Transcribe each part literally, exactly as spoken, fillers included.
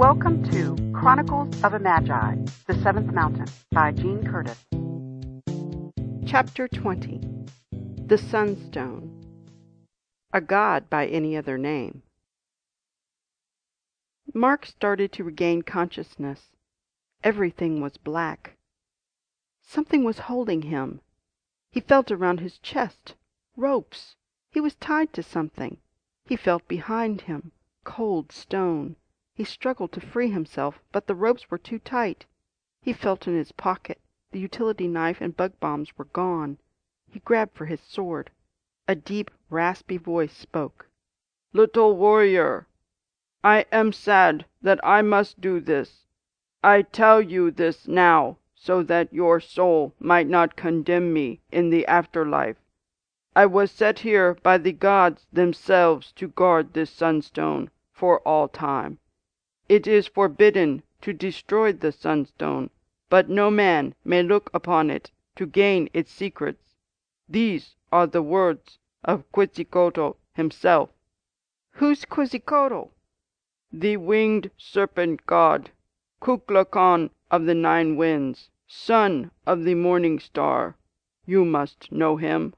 Welcome to Chronicles of a Magi, The Seventh Mountain by Jean Curtis. Chapter twenty. The Sunstone. A God by any other name. Mark started to regain consciousness. Everything was black. Something was holding him. He felt around his chest. Ropes. He was tied to something. He felt behind him. Cold stone. He struggled to free himself, but the ropes were too tight. He felt in his pocket. The utility knife and bug bombs were gone. He grabbed for his sword. A deep, raspy voice spoke. "Little warrior, I am sad that I must do this. I tell you this now, so that your soul might not condemn me in the afterlife. I was set here by the gods themselves to guard this sunstone for all time. It is forbidden to destroy the sunstone, but no man may look upon it to gain its secrets. These are the words of Quetzalcoatl himself." "Who's Quetzalcoatl?" "The winged serpent god, Kukulkan of the nine winds, son of the morning star. You must know him."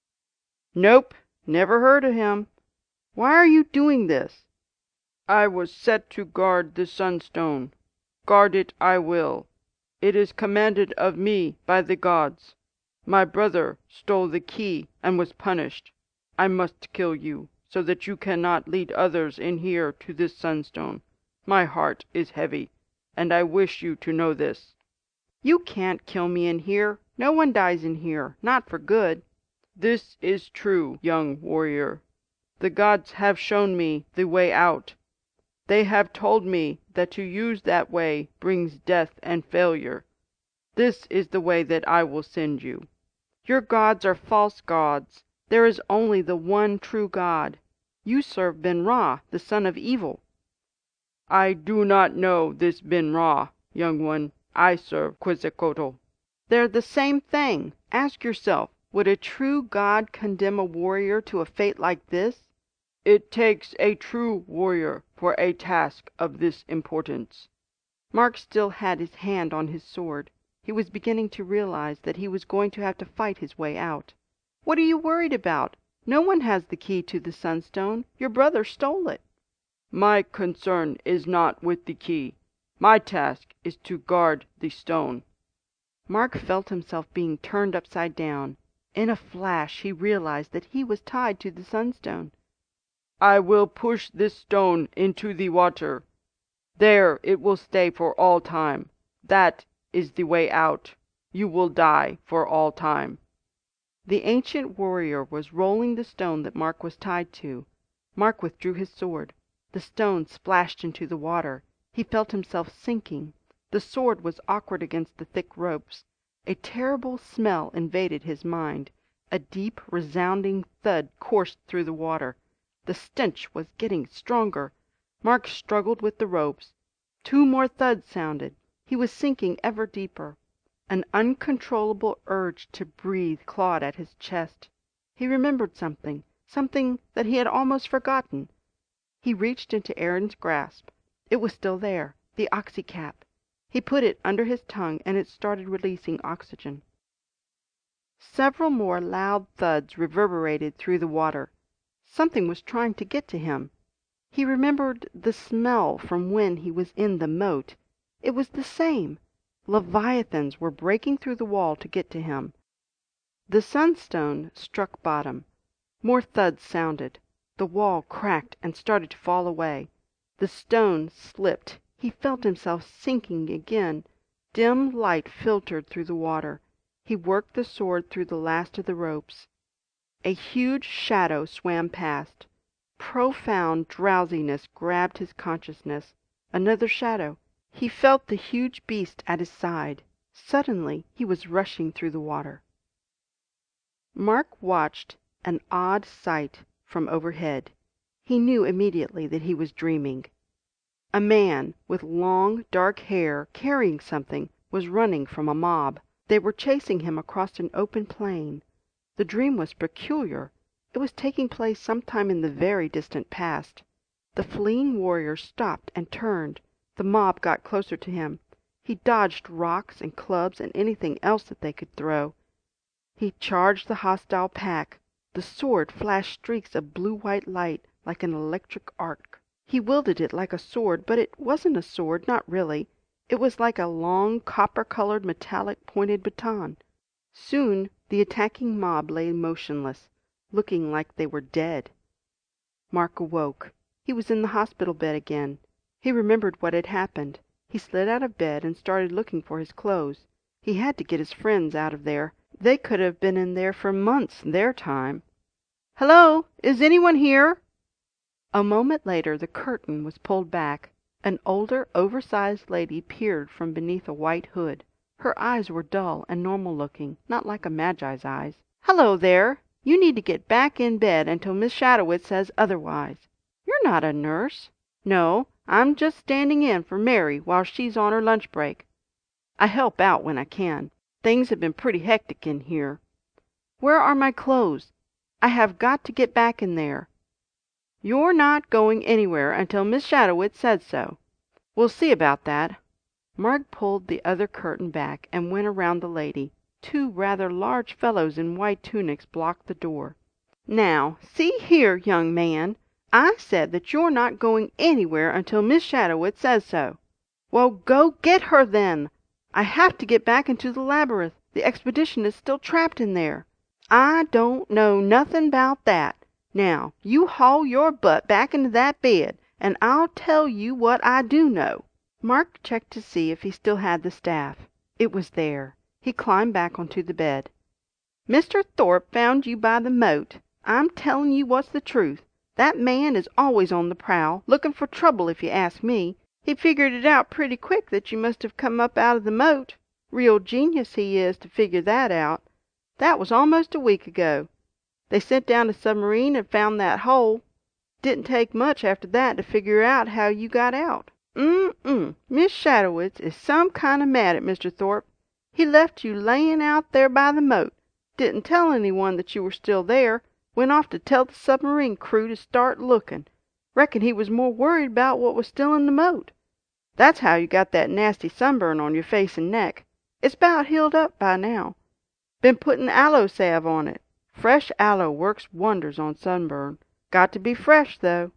"Nope, never heard of him. Why are you doing this?" "I was set to guard the sunstone. Guard it I will. It is commanded of me by the gods. My brother stole the key and was punished. I must kill you, so that you cannot lead others in here to this sunstone. My heart is heavy, and I wish you to know this." "You can't kill me in here. No one dies in here, not for good." "This is true, young warrior. The gods have shown me the way out. They have told me that to use that way brings death and failure. This is the way that I will send you." "Your gods are false gods. There is only the one true God. You serve Ben-Ra, the son of evil." "I do not know this Ben-Ra, young one. I serve Quetzalcoatl." "They're the same thing. Ask yourself, would a true God condemn a warrior to a fate like this?" "It takes a true warrior for a task of this importance." Mark still had his hand on his sword. He was beginning to realize that he was going to have to fight his way out. "What are you worried about? No one has the key to the sunstone. Your brother stole it." "My concern is not with the key. My task is to guard the stone." Mark felt himself being turned upside down. In a flash he realized that he was tied to the sunstone. "I will push this stone into the water. There it will stay for all time. That is the way out. You will die for all time." The ancient warrior was rolling the stone that Mark was tied to. Mark withdrew his sword. The stone splashed into the water. He felt himself sinking. The sword was awkward against the thick ropes. A terrible smell invaded his mind. A deep, resounding thud coursed through the water. The stench was getting stronger. Mark struggled with the ropes. Two more thuds sounded. He was sinking ever deeper. An uncontrollable urge to breathe clawed at his chest. He remembered something, something that he had almost forgotten. He reached into Aaron's grasp. It was still there, the oxycap. He put it under his tongue, and it started releasing oxygen. Several more loud thuds reverberated through the water. Something was trying to get to him. He remembered the smell from when he was in the moat. It was the same. Leviathans were breaking through the wall to get to him. The sunstone struck bottom. More thuds sounded. The wall cracked and started to fall away. The stone slipped. He felt himself sinking again. Dim light filtered through the water. He worked the sword through the last of the ropes. A huge shadow swam past. Profound drowsiness grabbed his consciousness. Another shadow. He felt the huge beast at his side. Suddenly he was rushing through the water. Mark watched an odd sight from overhead. He knew immediately that he was dreaming. A man with long, dark hair, carrying something, was running from a mob. They were chasing him across an open plain. The dream was peculiar. It was taking place sometime in the very distant past. The fleeing warrior stopped and turned. The mob got closer to him. He dodged rocks and clubs and anything else that they could throw. He charged the hostile pack. The sword flashed streaks of blue-white light like an electric arc. He wielded it like a sword, but it wasn't a sword, not really. It was like a long, copper-colored, metallic pointed baton. Soon the attacking mob lay motionless, looking like they were dead. Mark awoke. He was in the hospital bed again. He remembered what had happened. He slid out of bed and started looking for his clothes. He had to get his friends out of there. They could have been in there for months, their time. "Hello, is anyone here?" A moment later the curtain was pulled back. An older, oversized lady peered from beneath a white hood. Her eyes were dull and normal-looking, not like a Magi's eyes. "Hello there! You need to get back in bed until Miss Shadowitz says otherwise. You're not a nurse." "No, I'm just standing in for Mary while she's on her lunch break. I help out when I can. Things have been pretty hectic in here." "Where are my clothes? I have got to get back in there." "You're not going anywhere until Miss Shadowitz says so." "We'll see about that." Mark pulled the other curtain back and went around the lady. Two rather large fellows in white tunics blocked the door. "Now, see here, young man, I said that you're not going anywhere until Miss Shadowitz says so." "Well, go get her then. I have to get back into the labyrinth. The expedition is still trapped in there." "I don't know nothing about that. Now, you haul your butt back into that bed, and I'll tell you what I do know." Mark checked to see if he still had the staff. It was there. He climbed back onto the bed. "Mister Thorpe found you by the moat. I'm telling you what's the truth. That man is always on the prowl, looking for trouble if you ask me. He figured it out pretty quick that you must have come up out of the moat. Real genius he is to figure that out. That was almost a week ago. They sent down a submarine and found that hole. Didn't take much after that to figure out how you got out. Mm-mm. Miss Shadowitz is some kind of mad at Mister Thorpe. He left you laying out there by the moat. Didn't tell anyone that you were still there. Went off to tell the submarine crew to start looking. Reckon he was more worried about what was still in the moat. That's how you got that nasty sunburn on your face and neck. It's 'bout healed up by now. Been putting aloe salve on it. Fresh aloe works wonders on sunburn. Got to be fresh, though."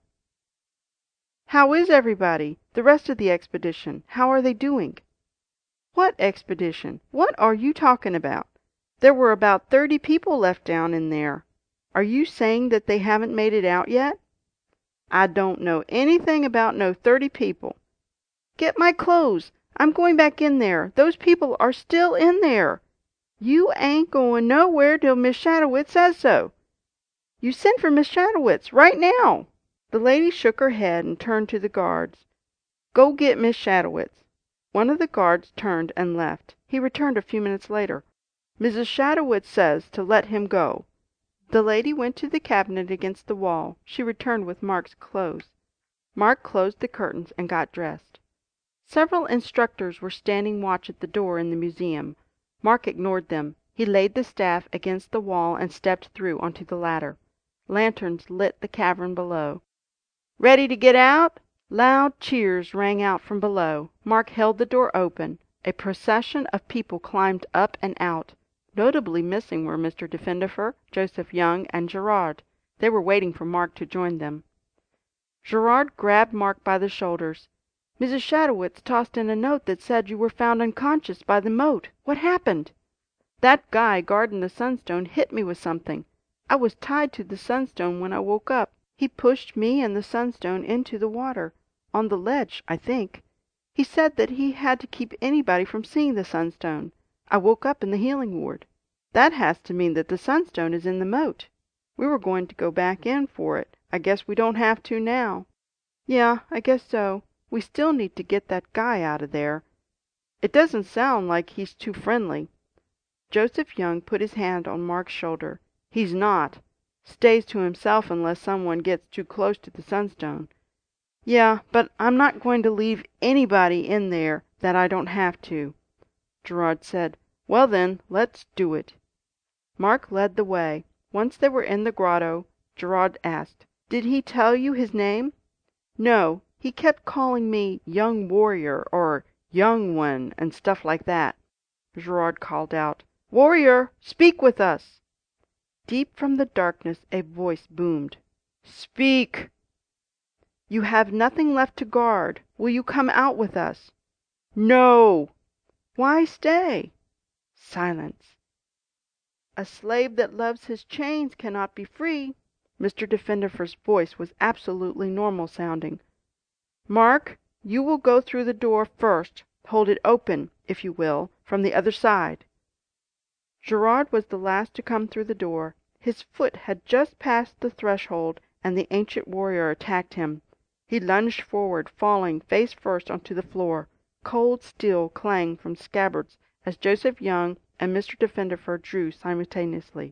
"How is everybody? The rest of the expedition? How are they doing?" "What expedition? What are you talking about? There were about thirty people left down in there. Are you saying that they haven't made it out yet?" "I don't know anything about no thirty people." "Get my clothes. I'm going back in there. Those people are still in there. You ain't going nowhere till Miss Shadowitz says so. You send for Miss Shadowitz right now." The lady shook her head and turned to the guards. "Go get Miss Shadowitz." One of the guards turned and left. He returned a few minutes later. "Missus Shadowitz says to let him go." The lady went to the cabinet against the wall. She returned with Mark's clothes. Mark closed the curtains and got dressed. Several instructors were standing watch at the door in the museum. Mark ignored them. He laid the staff against the wall and stepped through onto the ladder. Lanterns lit the cavern below. "Ready to get out?" Loud cheers rang out from below. Mark held the door open. A procession of people climbed up and out. Notably missing were Mister Defendifer, Joseph Young, and Gerard. They were waiting for Mark to join them. Gerard grabbed Mark by the shoulders. "Missus Shadowitz tossed in a note that said you were found unconscious by the moat. What happened?" "That guy guarding the sunstone hit me with something. I was tied to the sunstone when I woke up. He pushed me and the sunstone into the water. On the ledge, I think. He said that he had to keep anybody from seeing the sunstone. I woke up in the healing ward." "That has to mean that the sunstone is in the moat. We were going to go back in for it. I guess we don't have to now." "Yeah, I guess so. We still need to get that guy out of there. It doesn't sound like he's too friendly." Joseph Young put his hand on Mark's shoulder. "He's not. Stays to himself unless someone gets too close to the sunstone." "Yeah, but I'm not going to leave anybody in there that I don't have to." Gerard said, "Well then, let's do it." Mark led the way. Once they were in the grotto, Gerard asked, "Did he tell you his name?" "No, He kept calling me young warrior or young one and stuff like that. Gerard called out, "Warrior, speak with us!" Deep from the darkness a voice boomed, "Speak!" "You have nothing left to guard. Will you come out with us?" "No!" "Why stay?" Silence. "A slave that loves his chains cannot be free." Mister Defendifer's voice was absolutely normal sounding. "Mark, you will go through the door first. Hold it open, if you will, from the other side." Gerard was the last to come through the door. His foot had just passed the threshold, and the ancient warrior attacked him. He lunged forward, falling face first onto the floor. Cold steel clanged from scabbards as Joseph Young and Mister Defendifer drew simultaneously.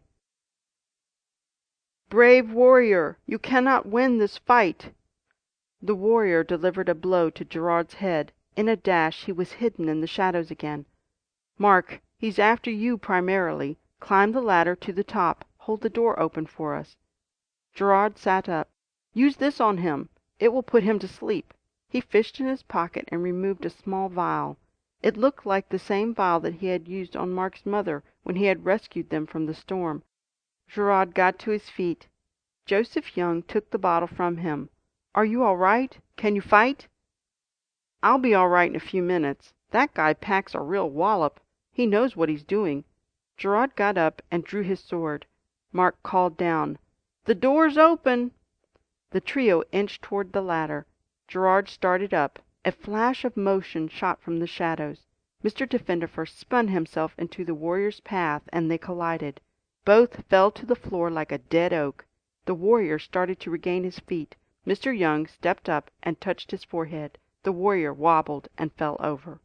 "Brave warrior, you cannot win this fight." The warrior delivered a blow to Gerard's head. In a dash he was hidden in the shadows again. "Mark, he's after you primarily. Climb the ladder to the top. Hold the door open for us." Gerard sat up. "Use this on him. It will put him to sleep." He fished in his pocket and removed a small vial. It looked like the same vial that he had used on Mark's mother when he had rescued them from the storm. Gerard got to his feet. Joseph Young took the bottle from him. "Are you all right? Can you fight?" "I'll be all right in a few minutes. That guy packs a real wallop. He knows what he's doing." Gerard got up and drew his sword. Mark called down, "The door's open." The trio inched toward the ladder. Gerard started up. A flash of motion shot from the shadows. Mister Defendifer spun himself into the warrior's path, and they collided. Both fell to the floor like a dead oak. The warrior started to regain his feet. Mister Young stepped up and touched his forehead. The warrior wobbled and fell over.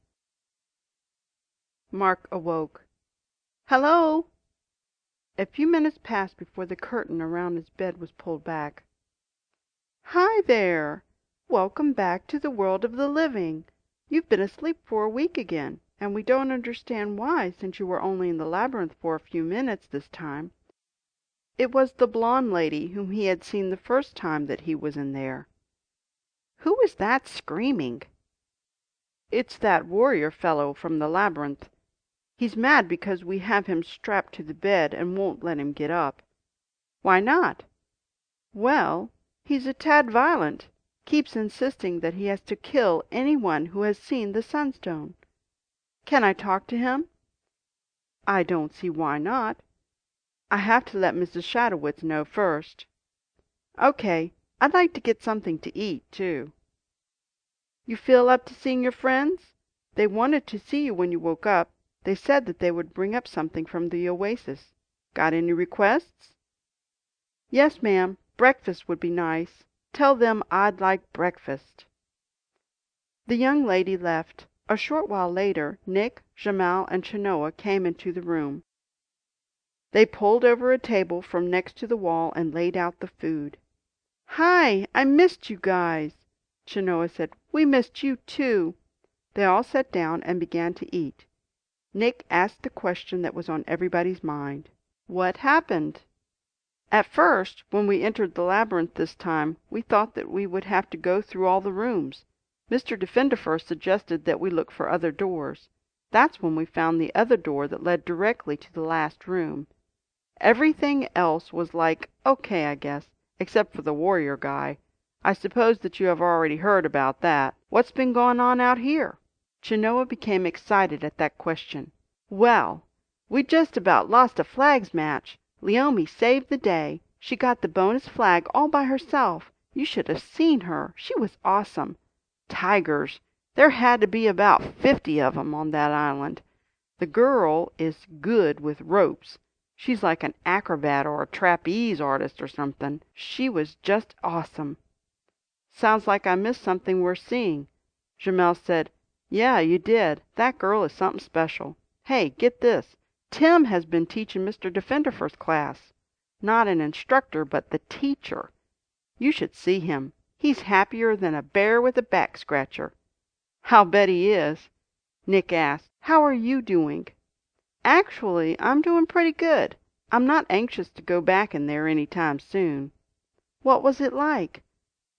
Mark awoke. "Hello!" A few minutes passed before the curtain around his bed was pulled back. "Hi there! Welcome back to the world of the living. You've been asleep for a week again, and we don't understand why, since you were only in the labyrinth for a few minutes this time." It was the blonde lady whom he had seen the first time that he was in there. "Who is that screaming?" "It's that warrior fellow from the labyrinth. He's mad because we have him strapped to the bed and won't let him get up." "Why not?" "Well, he's a tad violent. Keeps insisting that he has to kill anyone who has seen the sunstone." "Can I talk to him?" "I don't see why not. I have to let Missus Shadowitz know first." "Okay. I'd like to get something to eat, too." "You feel up to seeing your friends? They wanted to see you when you woke up. They said that they would bring up something from the oasis. Got any requests?" "Yes, ma'am. Breakfast would be nice. Tell them I'd like breakfast." The young lady left. A short while later, Nick, Jamal, and Chenoa came into the room. They pulled over a table from next to the wall and laid out the food. "Hi! I missed you guys." Chenoa said, "We missed you, too." They all sat down and began to eat. Nick asked the question that was on everybody's mind. "What happened?" "At first, when we entered the labyrinth this time, we thought that we would have to go through all the rooms. Mister Defendifer suggested that we look for other doors. That's when we found the other door that led directly to the last room. Everything else was like, okay, I guess, except for the warrior guy. I suppose that you have already heard about that. What's been going on out here?" Chenoa became excited at that question. "Well, we just about lost a flags match. Leomi saved the day. She got the bonus flag all by herself. You should have seen her. She was awesome. Tigers. There had to be about fifty of 'em on that island. The girl is good with ropes. She's like an acrobat or a trapeze artist or something. She was just awesome." "Sounds like I missed something worth seeing." Jamal said, "Yeah, you did. That girl is something special. Hey, get this. Tim has been teaching Mister Defendifer's class. Not an instructor, but the teacher. You should see him. He's happier than a bear with a back scratcher." "I'll bet he is." Nick asked, "How are you doing?" "Actually, I'm doing pretty good. I'm not anxious to go back in there any time soon." "What was it like?"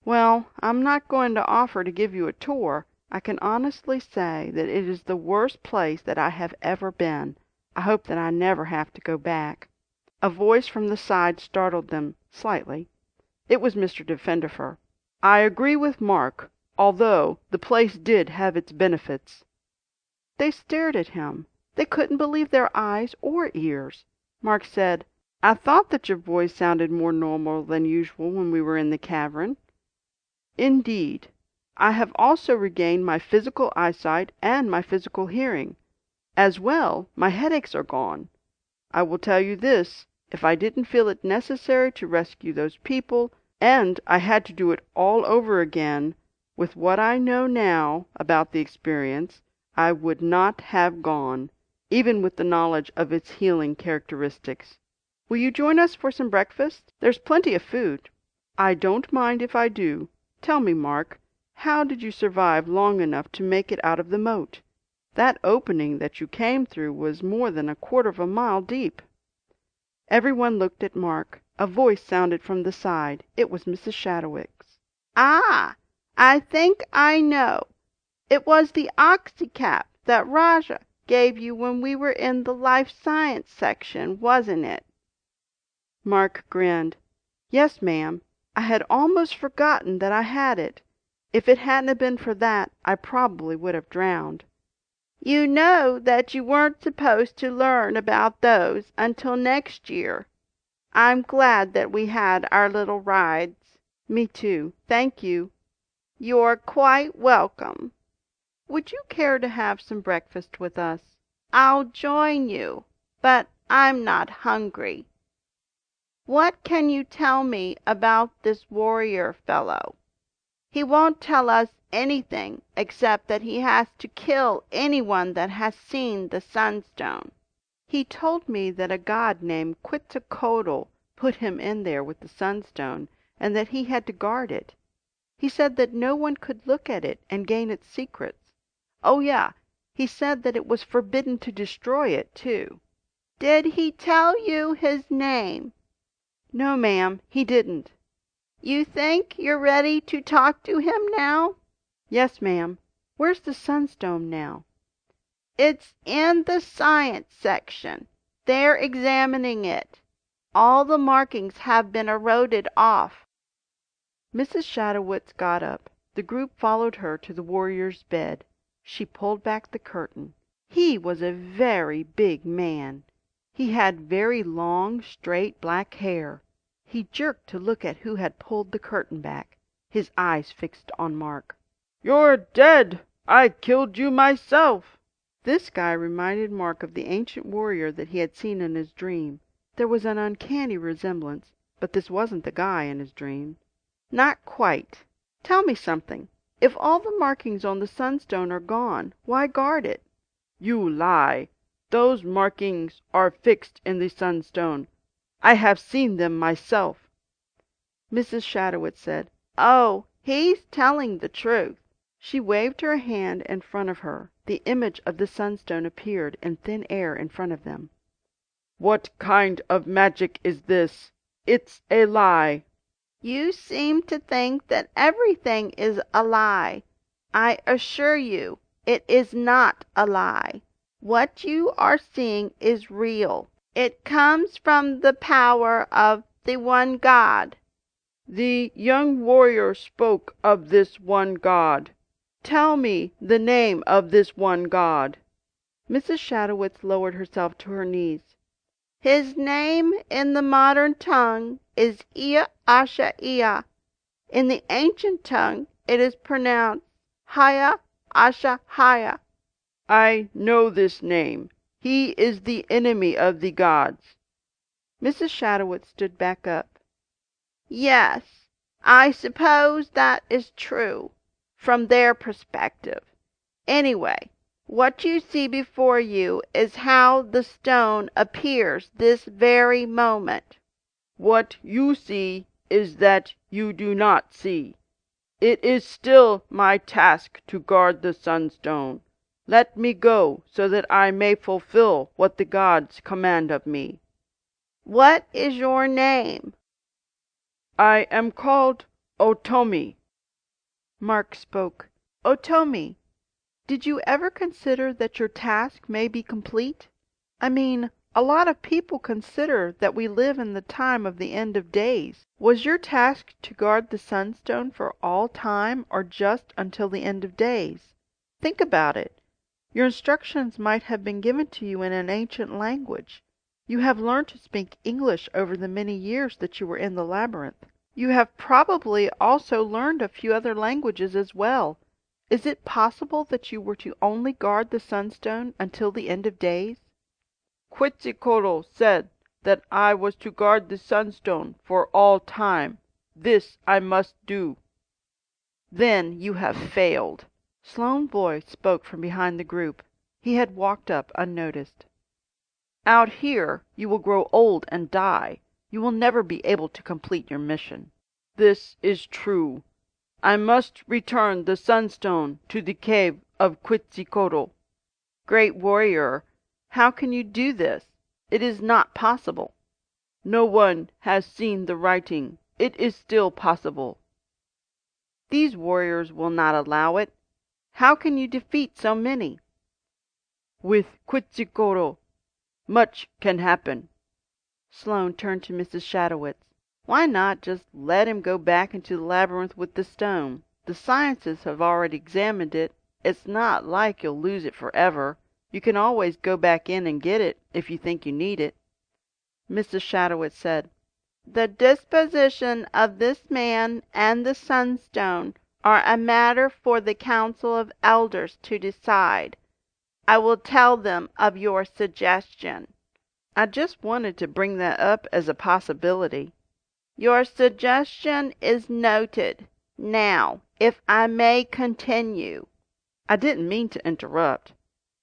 Well, I'm not going to offer to give you a tour. I can honestly say that it is the worst place that I have ever been. I hope that I never have to go back." A voice from the side startled them slightly. It was Mister Defendifer. "I agree with Mark, although the place did have its benefits." They stared at him. They couldn't believe their eyes or ears. Mark said, "I thought that your voice sounded more normal than usual when we were in the cavern." "Indeed. I have also regained my physical eyesight and my physical hearing. As well, my headaches are gone. I will tell you this, if I didn't feel it necessary to rescue those people, and I had to do it all over again, with what I know now about the experience, I would not have gone, even with the knowledge of its healing characteristics. Will you join us for some breakfast? There's plenty of food." "I don't mind if I do. Tell me, Mark, how did you survive long enough to make it out of the moat? That opening that you came through was more than a quarter of a mile deep." Everyone looked at Mark. A voice sounded from the side. It was Missus Shattuck's. "Ah, I think I know. It was the oxycap that Rajah gave you when we were in the life science section, wasn't it?" Mark grinned. "Yes, ma'am. I had almost forgotten that I had it. If it hadn't been for that, I probably would have drowned." "You know that you weren't supposed to learn about those until next year. I'm glad that we had our little rides." "Me too. Thank you." "You're quite welcome." "Would you care to have some breakfast with us?" "I'll join you, but I'm not hungry. What can you tell me about this warrior fellow? He won't tell us anything except that he has to kill anyone that has seen the Sunstone." "He told me that a god named Quetzalcoatl put him in there with the Sunstone, and that he had to guard it. He said that no one could look at it and gain its secrets. Oh, yeah, he said that it was forbidden to destroy it, too." "Did he tell you his name?" "No, ma'am, he didn't." "You think you're ready to talk to him now?" "Yes, ma'am. Where's the Sunstone now?" "It's in the science section. They're examining it. All the markings have been eroded off." Missus Shattuck got up. The group followed her to the warrior's bed. She pulled back the curtain. He was a very big man. He had very long, straight black hair. He jerked to look at who had pulled the curtain back, his eyes fixed on Mark. "You're dead! I killed you myself!" This guy reminded Mark of the ancient warrior that he had seen in his dream. There was an uncanny resemblance, but this wasn't the guy in his dream. "Not quite. Tell me something. If all the markings on the Sunstone are gone, why guard it?" "You lie. Those markings are fixed in the Sunstone. I have seen them myself." Missus Shattuck said, "Oh, he's telling the truth." She waved her hand in front of her. The image of the Sunstone appeared in thin air in front of them. "What kind of magic is this? It's a lie." "You seem to think that everything is a lie. I assure you it is not a lie. What you are seeing is real. It comes from the power of the one God." "The young warrior spoke of this one God. Tell me the name of this one God." Missus Shattuck lowered herself to her knees. "His name in the modern tongue is Ea Asha Ea. In the ancient tongue it is pronounced Haya Asha Haya." "I know this name. He is the enemy of the gods." Missus Shattuck stood back up. "Yes, I suppose that is true, from their perspective. Anyway, what you see before you is how the stone appears this very moment." "What you see is that you do not see. It is still my task to guard the Sunstone. Let me go, so that I may fulfill what the gods command of me." "What is your name?" "I am called Otomi." Mark spoke. "Otomi, did you ever consider that your task may be complete? I mean, a lot of people consider that we live in the time of the end of days. Was your task to guard the Sunstone for all time, or just until the end of days? Think about it. Your instructions might have been given to you in an ancient language. You have learned to speak English over the many years that you were in the labyrinth. You have probably also learned a few other languages as well. Is it possible that you were to only guard the Sunstone until the end of days?" "Quetzalcoatl said that I was to guard the Sunstone for all time. This I must do." "Then you have failed." Sloane's voice spoke from behind the group. He had walked up unnoticed. "Out here you will grow old and die. You will never be able to complete your mission." "This is true. I must return the Sunstone to the cave of Quetzalcoatl." "Great warrior, how can you do this? It is not possible." "No one has seen the writing. It is still possible." "These warriors will not allow it. How can you defeat so many?" "With Quetzalcoatl, much can happen." Sloane turned to Missus Shadowitz. "Why not just let him go back into the labyrinth with the stone? The sciences have already examined it. It's not like you'll lose it forever. You can always go back in and get it, if you think you need it." Missus Shadowitz said, "The disposition of this man and the Sunstone are a matter for the Council of Elders to decide. I will tell them of your suggestion." "I just wanted to bring that up as a possibility." "Your suggestion is noted. Now, if I may continue." "I didn't mean to interrupt."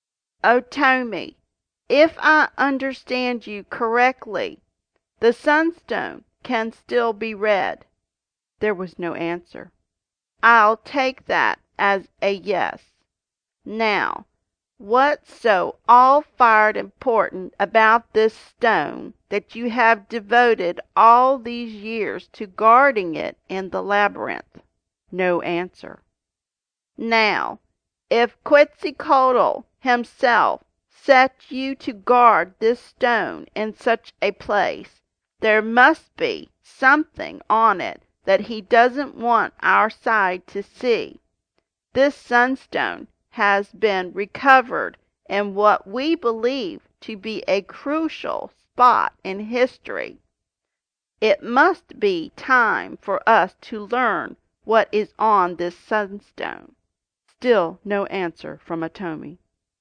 "Otomi, if I understand you correctly, the Sunstone can still be read." There was no answer. "I'll take that as a yes. Now, what's so all-fired important about this stone that you have devoted all these years to guarding it in the labyrinth?" No answer. "Now, if Quetzalcoatl himself set you to guard this stone in such a place, there must be something on it that he doesn't want our side to see. This Sunstone has been recovered in what we believe to be a crucial spot in history. It must be time for us to learn what is on this Sunstone." Still no answer from Otomi.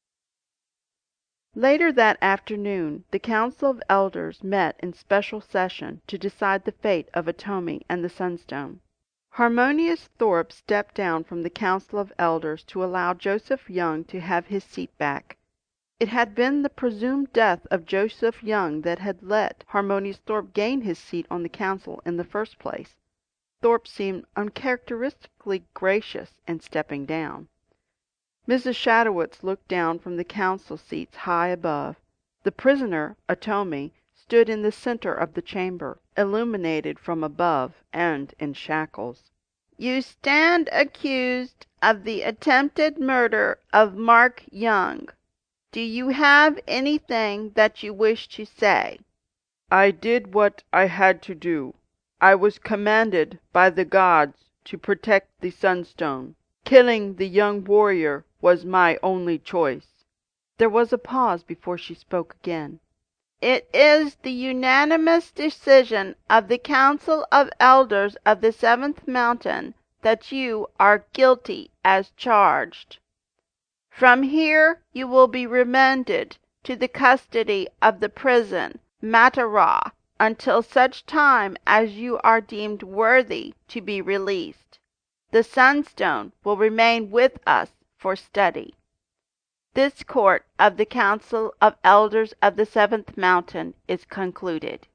Later that afternoon the Council of Elders met in special session to decide the fate of Otomi and the Sunstone. Harmonius Thorpe stepped down from the Council of Elders to allow Joseph Young to have his seat back. It had been the presumed death of Joseph Young that had let Harmonius Thorpe gain his seat on the council in the first place. Thorpe seemed uncharacteristically gracious in stepping down. Missus Shadowitz looked down from the council seats high above. The prisoner, Otomi, stood in the center of the chamber, illuminated from above and in shackles. "You stand accused of the attempted murder of Mark Young. Do you have anything that you wish to say?" "I did what I had to do. I was commanded by the gods to protect the Sunstone. Killing the young warrior was my only choice." There was a pause before she spoke again. "It is the unanimous decision of the Council of Elders of the Seventh Mountain that you are guilty as charged. From here you will be remanded to the custody of the prison Matara until such time as you are deemed worthy to be released. The Sunstone will remain with us for study. This court of the Council of Elders of the Seventh Mountain is concluded."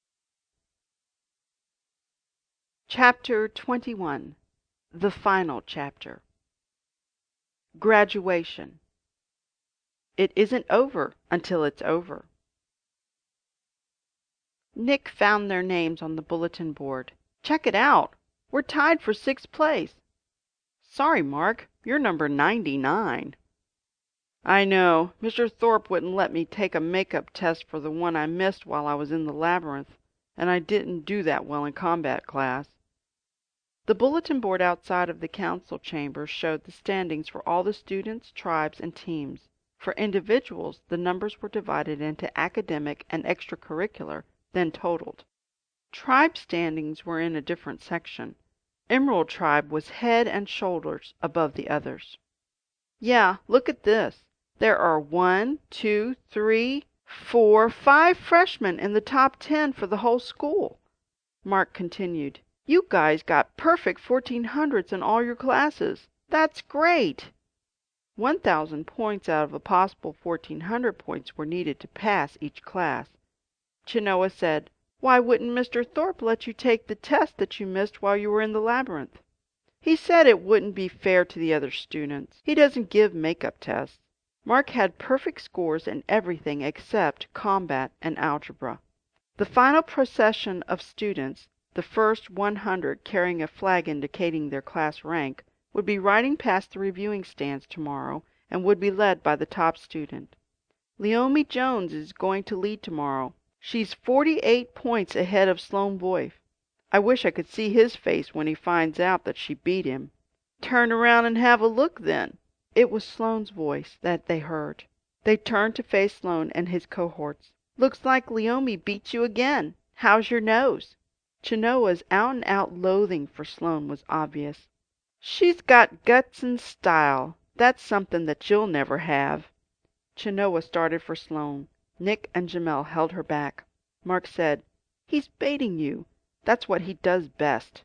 Chapter twenty-one. The Final Chapter. Graduation. It isn't over until it's over. Nick found their names on the bulletin board. "Check it out. We're tied for sixth place." "Sorry, Mark, you're number ninety-nine." "I know. Mister Thorpe wouldn't let me take a make-up test for the one I missed while I was in the labyrinth, and I didn't do that well in combat class." The bulletin board outside of the council chamber showed the standings for all the students, tribes, and teams. For individuals, the numbers were divided into academic and extracurricular, then totaled. Tribe standings were in a different section. Emerald Tribe was head and shoulders above the others. "Yeah, look at this. There are one, two, three, four, five freshmen in the top ten for the whole school," Mark continued. "You guys got perfect fourteen hundreds in all your classes. That's great." One thousand points out of a possible fourteen hundred points were needed to pass each class. Chenoa said, "Why wouldn't Mister Thorpe let you take the test that you missed while you were in the labyrinth?" "He said it wouldn't be fair to the other students. He doesn't give make-up tests." Mark had perfect scores in everything except combat and algebra. The final procession of students, the first one hundred carrying a flag indicating their class rank, would be riding past the reviewing stands tomorrow and would be led by the top student. Leomi Jones is going to lead tomorrow. She's forty-eight points ahead of Sloane Voife. I wish I could see his face when he finds out that she beat him. "Turn around and have a look, then." It was Sloane's voice that they heard. They turned to face Sloane and his cohorts. "Looks like Leomi beat you again. How's your nose?" Chenoa's out-and-out loathing for Sloane was obvious. "She's got guts and style. That's something that you'll never have." Chenoa started for Sloane. Nick and Jamel held her back. Mark said, "He's baiting you. That's what he does best."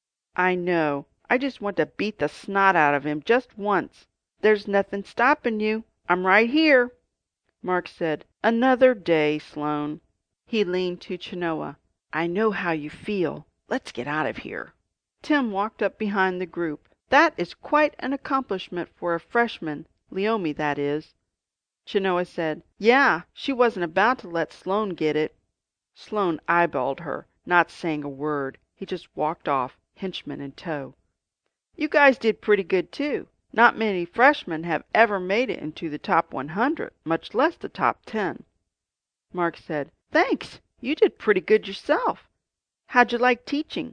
"I know. I just want to beat the snot out of him just once." "There's nothing stopping you. I'm right here." Mark said, "Another day, Sloane." He leaned to Chenoa. "I know how you feel. Let's get out of here." Tim walked up behind the group. "That is quite an accomplishment for a freshman, Leomi, that is." Chenoa said, "Yeah, she wasn't about to let Sloane get it." Sloane eyeballed her, not saying a word. He just walked off, henchman in tow. "You guys did pretty good, too. Not many freshmen have ever made it into the top one hundred, much less the top ten." Mark said, "Thanks. You did pretty good yourself. How'd you like teaching?"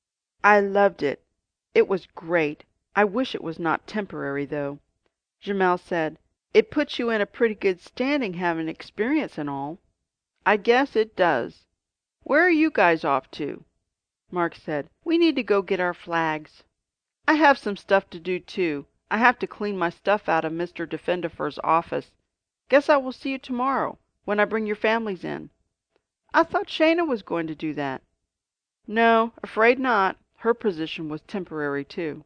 "I loved it. It was great. I wish it was not temporary, though." Jamel said, "It puts you in a pretty good standing having experience and all." "I guess it does. Where are you guys off to?" Mark said, "We need to go get our flags." "I have some stuff to do, too. I have to clean my stuff out of Mister Defendifer's office. Guess I will see you tomorrow, when I bring your families in." "I thought Shana was going to do that." "No, afraid not. Her position was temporary, too."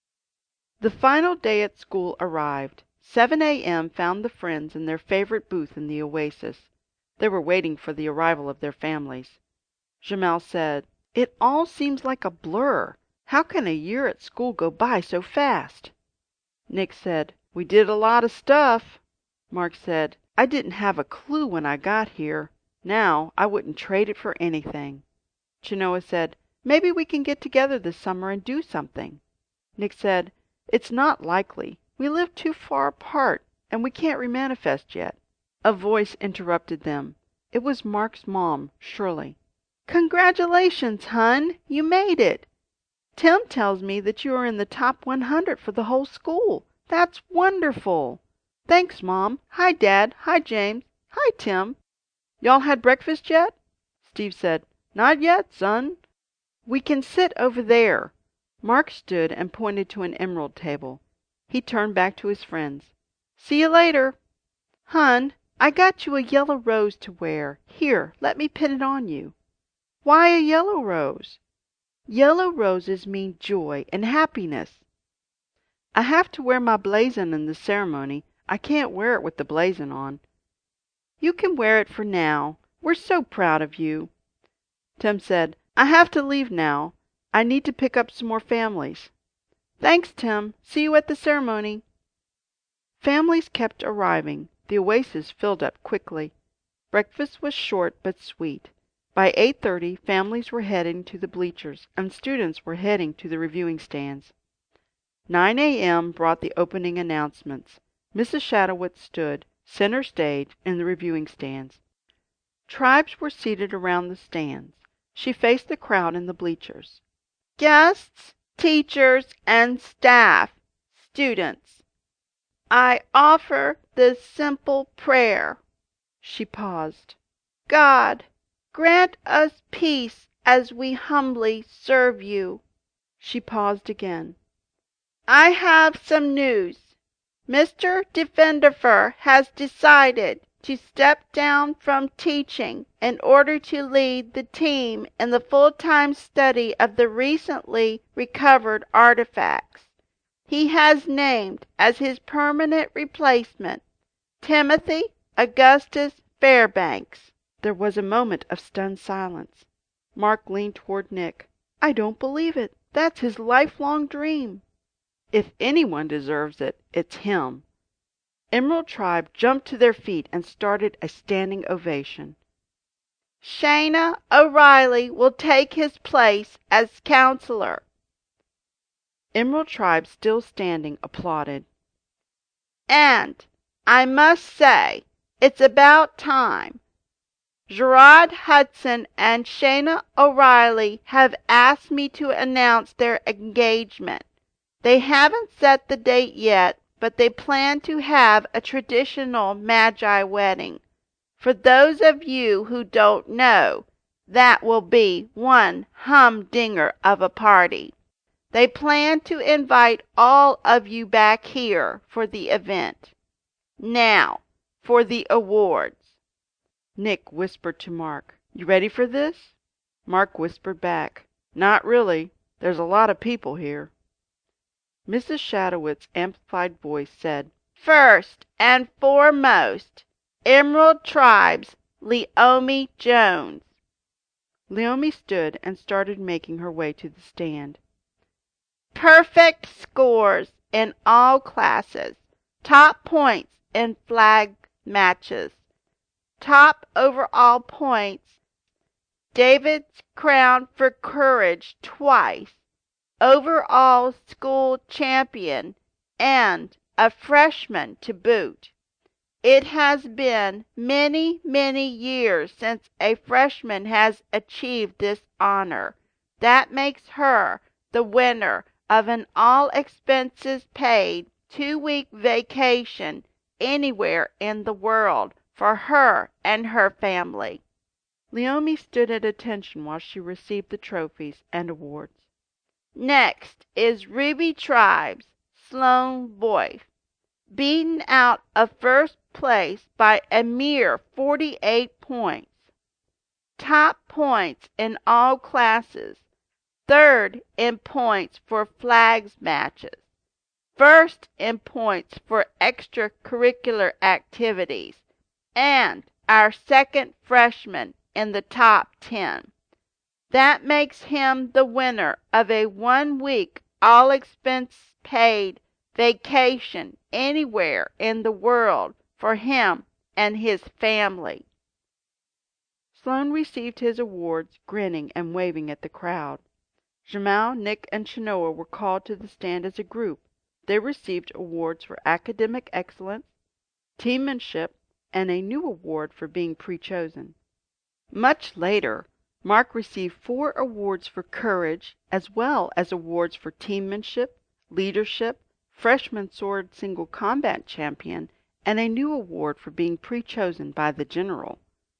The final day at school arrived. seven a.m. found the friends in their favorite booth in the Oasis. They were waiting for the arrival of their families. Jamel said, "It all seems like a blur. How can a year at school go by so fast?" Nick said, "We did a lot of stuff." Mark said, "I didn't have a clue when I got here. Now I wouldn't trade it for anything." Chenoa said, "Maybe we can get together this summer and do something." Nick said, "It's not likely. We live too far apart, and we can't remanifest yet." A voice interrupted them. It was Mark's mom, Shirley. "Congratulations, hon! You made it. Tim tells me that you are in the top one hundred for the whole school. That's wonderful." "Thanks, Mom. Hi, Dad. Hi, James. Hi, Tim. Y'all had breakfast yet?" Steve said, "Not yet, son." "We can sit over there." Mark stood and pointed to an emerald table. He turned back to his friends. "See you later. Hun, I got you a yellow rose to wear. Here, let me pin it on you." "Why a yellow rose?" "Yellow roses mean joy and happiness." "I have to wear my blazon in the ceremony. I can't wear it with the blazon on." "You can wear it for now. We're so proud of you." Tim said, "I have to leave now. I need to pick up some more families." "Thanks, Tim. See you at the ceremony." Families kept arriving. The Oasis filled up quickly. Breakfast was short but sweet. By eight thirty, families were heading to the bleachers, and students were heading to the reviewing stands. nine a m brought the opening announcements. Missus Shatowitz stood, center stage, in the reviewing stands. Tribes were seated around the stands. She faced the crowd in the bleachers. Guests, teachers, and staff, students, I offer this simple prayer. She paused. God, grant us peace as we humbly serve you. She paused again. I have some news. Mister Defendifer has decided to step down from teaching in order to lead the team in the full-time study of the recently recovered artifacts. He has named as his permanent replacement Timothy Augustus Fairbanks. There was a moment of stunned silence. Mark leaned toward Nick. I don't believe it. That's his lifelong dream. If anyone deserves it, it's him. Emerald Tribe jumped to their feet and started a standing ovation. Shana O'Reilly will take his place as counselor. Emerald Tribe, still standing, applauded. And I must say, it's about time. Gerard Hudson and Shana O'Reilly have asked me to announce their engagement. They haven't set the date yet, but they plan to have a traditional Magi wedding. For those of you who don't know, that will be one humdinger of a party. They plan to invite all of you back here for the event. Now, for the awards. Nick whispered to Mark, You ready for this? Mark whispered back, Not really. There's a lot of people here. Missus Shadowitz's amplified voice said, First and foremost, Emerald Tribe's Leomi Jones. Leomi stood and started making her way to the stand. Perfect scores in all classes. Top points in flag matches. Top overall points. David's Crown for Courage twice. Overall school champion, and a freshman to boot. It has been many, many years since a freshman has achieved this honor. That makes her the winner of an all-expenses-paid two-week vacation anywhere in the world for her and her family. Leomi stood at attention while she received the trophies and awards. Next is Ruby Tribe's Sloan Boyce, beaten out of first place by a mere forty-eight points. Top points in all classes, third in points for flags matches, first in points for extracurricular activities, and our second freshman in the top ten. That makes him the winner of a one-week, all-expense-paid vacation anywhere in the world for him and his family. Sloan received his awards, grinning and waving at the crowd. Jamal, Nick, and Chenoa were called to the stand as a group. They received awards for academic excellence, teammanship, and a new award for being pre-chosen. Much later, Mark received four awards for courage, as well as awards for teammanship, leadership, freshman sword single combat champion, and a new award for being pre-chosen by the general.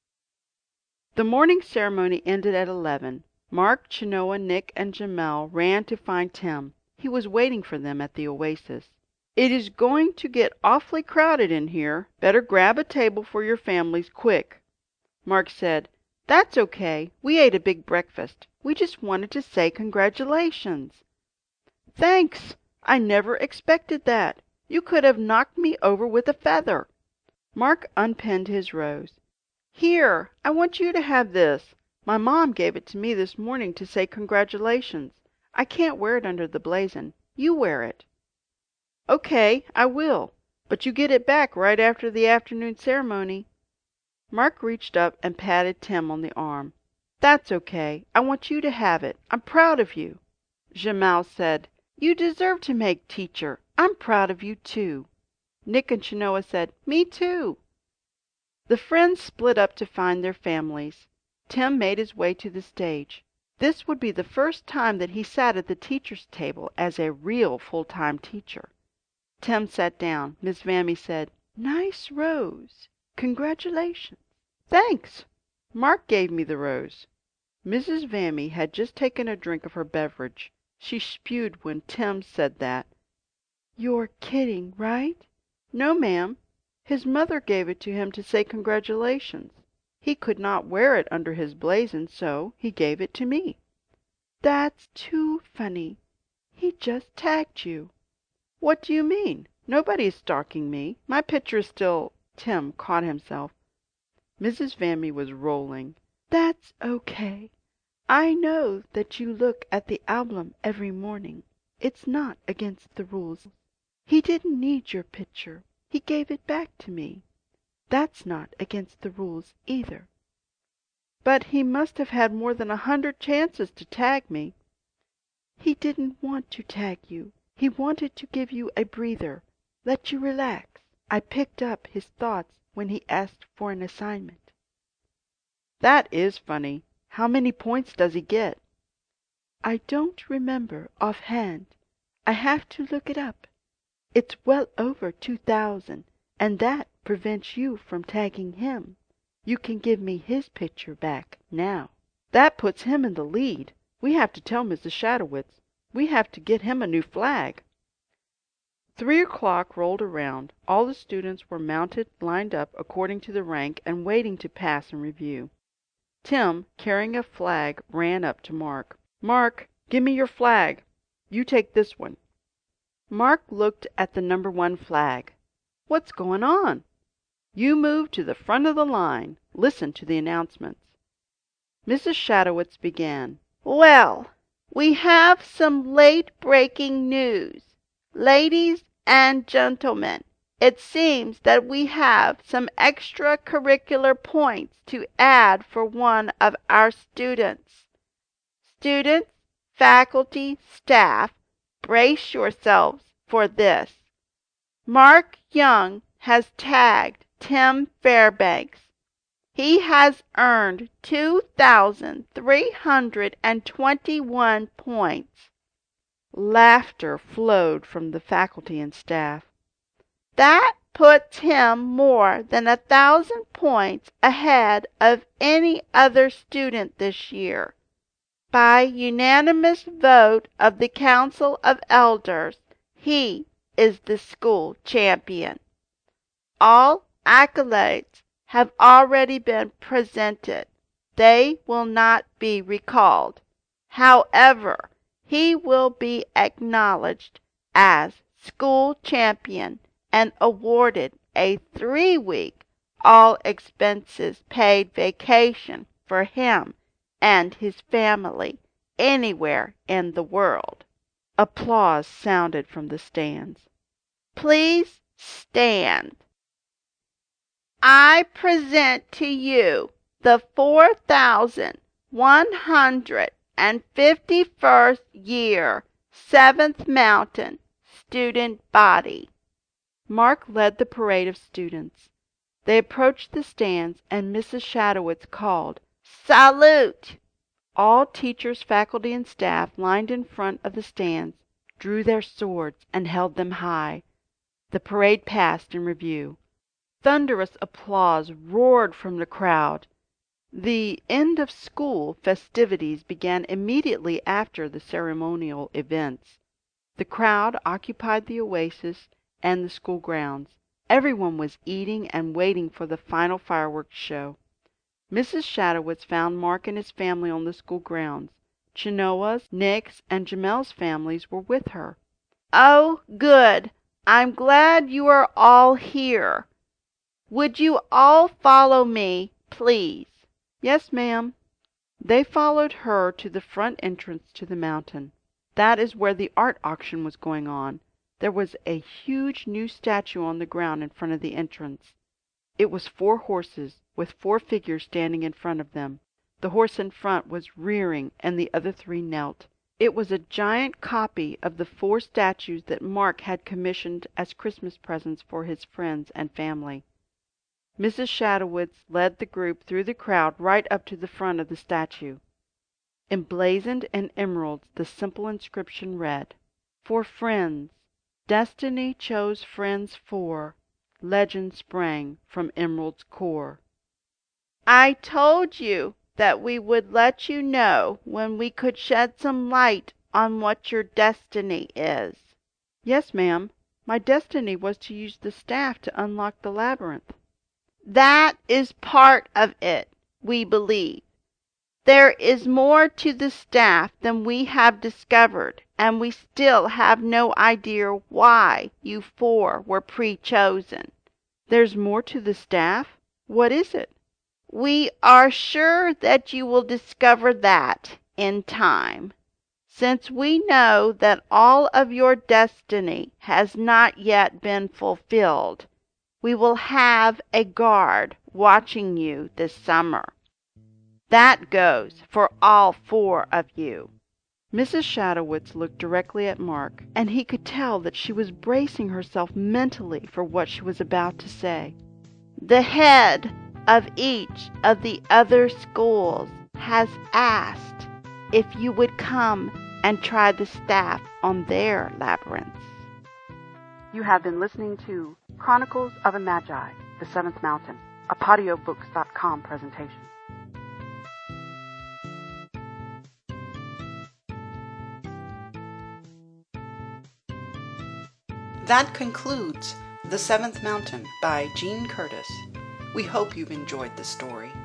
The morning ceremony ended at eleven. Mark, Chenoa, Nick, and Jamal ran to find Tim. He was waiting for them at the Oasis. It is going to get awfully crowded in here. Better grab a table for your families quick. Mark said, That's okay. We ate a big breakfast. We just wanted to say congratulations. Thanks. I never expected that. You could have knocked me over with a feather. Mark unpinned his rose. Here, I want you to have this. My mom gave it to me this morning to say congratulations. I can't wear it under the blazon. You wear it. Okay, I will. But you get it back right after the afternoon ceremony. Mark reached up and patted Tim on the arm. "That's okay. I want you to have it. I'm proud of you." Jamal said, "You deserve to make teacher. I'm proud of you, too." Nick and Chenoa said, "Me, too." The friends split up to find their families. Tim made his way to the stage. This would be the first time that he sat at the teacher's table as a real full-time teacher. Tim sat down. Miss Vammy said, "Nice rose. Congratulations." "Thanks. Mark gave me the rose." Missus Vammy had just taken a drink of her beverage. She spewed when Tim said that. "You're kidding, right?" "No, ma'am. His mother gave it to him to say congratulations. He could not wear it under his blazon, so he gave it to me." "That's too funny. He just tagged you." "What do you mean? Nobody is stalking me. My picture is still—" Tim caught himself. Missus Vammy was rolling. "That's okay. I know that you look at the album every morning. It's not against the rules. He didn't need your picture. He gave it back to me. That's not against the rules either." "But he must have had more than a hundred chances to tag me." "He didn't want to tag you. He wanted to give you a breather, let you relax. I picked up his thoughts when he asked for an assignment." "That is funny. How many points does he get?" "I don't remember offhand. I have to look it up. It's well over two thousand, and that prevents you from tagging him. You can give me his picture back now." "That puts him in the lead. We have to tell Missus Shadowitz. We have to get him a new flag." Three o'clock rolled around. All the students were mounted, lined up according to the rank, and waiting to pass in review. Tim, carrying a flag, ran up to Mark. "Mark, give me your flag. You take this one." Mark looked at the number one flag. "What's going on?" "You move to the front of the line. Listen to the announcements." Missus Shadowitz began. "Well, we have some late-breaking news. Ladies and gentlemen, it seems that we have some extracurricular points to add for one of our students. Students, faculty, staff, brace yourselves for this. Mark Young has tagged Tim Fairbanks. He has earned two thousand three hundred twenty-one points." Laughter flowed from the faculty and staff. "That puts him more than a thousand points ahead of any other student this year. By unanimous vote of the Council of Elders, he is the school champion. All accolades have already been presented. They will not be recalled. However, he will be acknowledged as school champion and awarded a three-week all-expenses-paid vacation for him and his family anywhere in the world." Applause sounded from the stands. "Please stand. I present to you the four thousand one hundred fifty-first year Seventh Mountain student body." Mark led the parade of students. They approached the stands, and Missus Shadowitz called, "Salute!" All teachers, faculty, and staff lined in front of the stands, drew their swords, and held them high. The parade passed in review. Thunderous applause roared from the crowd. The end-of-school festivities began immediately after the ceremonial events. The crowd occupied the oasis and the school grounds. Everyone was eating and waiting for the final fireworks show. Missus Shadowitz found Mark and his family on the school grounds. Chenoa's, Nick's, and Jamel's families were with her. "Oh, good. I'm glad you are all here. Would you all follow me, please?" "Yes, ma'am." They followed her to the front entrance to the mountain. That is where the art auction was going on. There was a huge new statue on the ground in front of the entrance. It was four horses, with four figures standing in front of them. The horse in front was rearing, and the other three knelt. It was a giant copy of the four statues that Mark had commissioned as Christmas presents for his friends and family. Missus Shadowitz led the group through the crowd right up to the front of the statue. Emblazoned in emeralds, the simple inscription read, "For friends, destiny chose friends four, legend sprang from emerald's core." I told you that we would let you know when we could shed some light on what your destiny is. Yes, ma'am. My destiny was to use the staff to unlock the labyrinth. That is part of it, we believe. There is more to the staff than we have discovered, and we still have no idea why you four were pre-chosen. There's more to the staff? What is it? We are sure that you will discover that in time. Since we know that all of your destiny has not yet been fulfilled, we will have a guard watching you this summer. That goes for all four of you. Missus Shadowitz looked directly at Mark, and he could tell that she was bracing herself mentally for what she was about to say. The head of each of the other schools has asked if you would come and try the staff on their labyrinths. You have been listening to Chronicles of a Magi, The Seventh Mountain, a Podiobooks dot com presentation. That concludes The Seventh Mountain by Jean Curtis. We hope you've enjoyed the story.